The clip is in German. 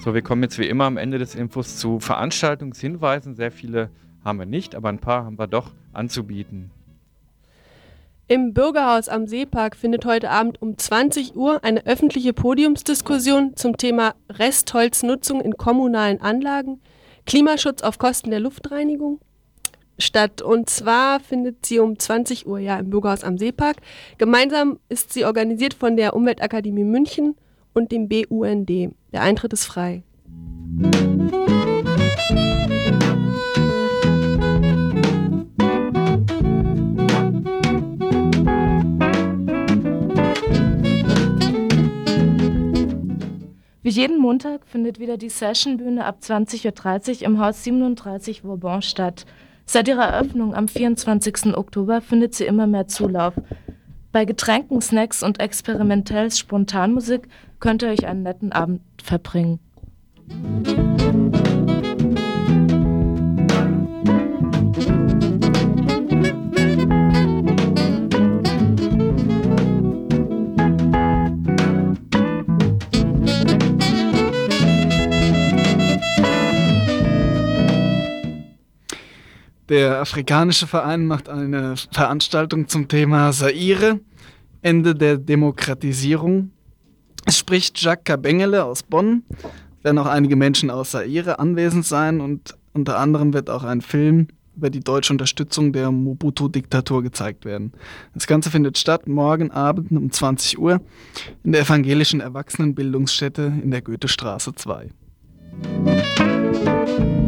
So, wir kommen jetzt wie immer am Ende des Infos zu Veranstaltungshinweisen. Sehr viele haben wir nicht, aber ein paar haben wir doch anzubieten. Im Bürgerhaus am Seepark findet heute Abend um 20 Uhr eine öffentliche Podiumsdiskussion zum Thema Restholznutzung in kommunalen Anlagen, Klimaschutz auf Kosten der Luftreinigung statt. Und zwar findet sie um 20 Uhr im Bürgerhaus am Seepark. Gemeinsam ist sie organisiert von der Umweltakademie München und dem BUND. Der Eintritt ist frei. Wie jeden Montag findet wieder die Sessionbühne ab 20.30 Uhr im Haus 37 Vauban statt. Seit ihrer Eröffnung am 24. Oktober findet sie immer mehr Zulauf. Bei Getränken, Snacks und experimentell Spontanmusik könnt ihr euch einen netten Abend verbringen. Der Afrikanische Verein macht eine Veranstaltung zum Thema Zaire, Ende der Demokratisierung. Es spricht Jacques Kabengele aus Bonn. Es werden auch einige Menschen aus Zaire anwesend sein und unter anderem wird auch ein Film über die deutsche Unterstützung der Mobutu-Diktatur gezeigt werden. Das Ganze findet statt morgen Abend um 20 Uhr in der evangelischen Erwachsenenbildungsstätte in der Goethestraße 2.